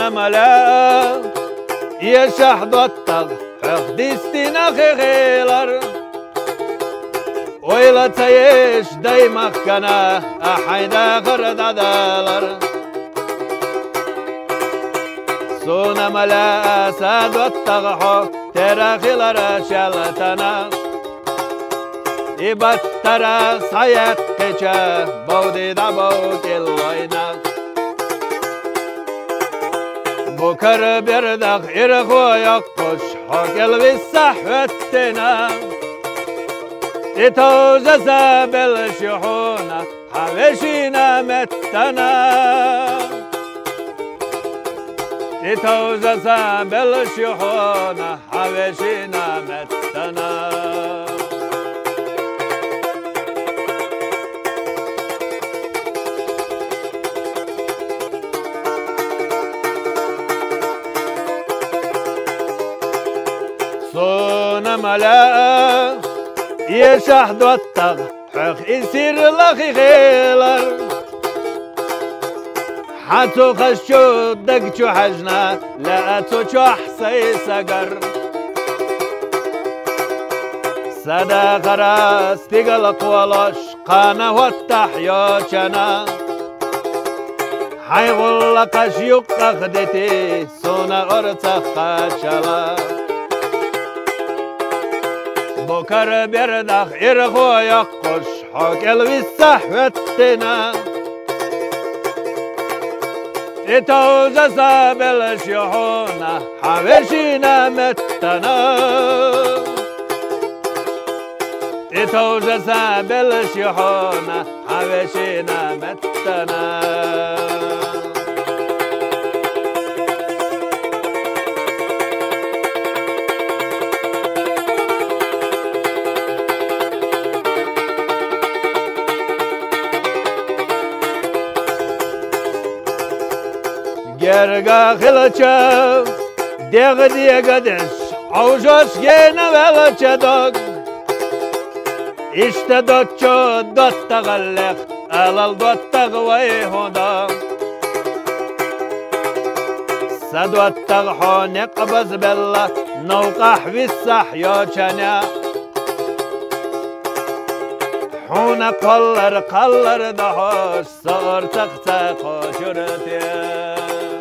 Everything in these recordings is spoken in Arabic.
ملا يشحد الطغ حخديستنا خيلر ويلا تيش دايما كنا أحيدا غرد عدالر سونا ملا أساد والطغحو ترى خيلر شالتنا إبترى صيق كيشا بودي دعبوك اللينا بكر بردخ إرخو يقش حقل بالسحوتنا إتوززا بالشحونة حوشينا متنا إتوززا بالشحونة حوشينا متنا صون ملا يشحد والطغ حق يصير لخي غيلر حتو خشو دقشو حجنا لا تشو حسي سقر سدا خراس تقلق ولش قانا والتحيو شنا حيغل قشيق أخدتي سونا أرتخ خاشلا بكر بردخ إرخو يقش حقل بالسحوتنا إتوززا بالشحونة حوشينا متنا إتوززا بالشحونة حوشينا متنا جرقا خلچا ديغ ديغ دش عوجوش جينا بلچا دوغ اشتا دوچو دوت تغلق الال دوت تغوي هودا سدوت تغحو نقبز بالله نوقح بالسحيو چنيا حونا قلر دهوش صار تختاقو شرتيا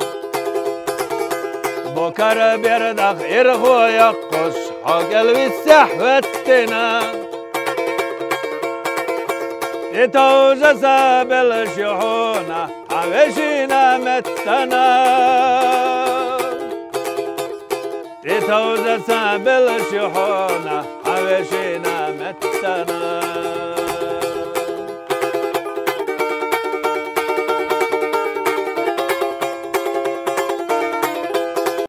بكر بردخ إرخو يقش حقل بالسحوتنا إتوززا بالشحونة حوشينا متنا إتوززا بالشحونة حوشينا متنا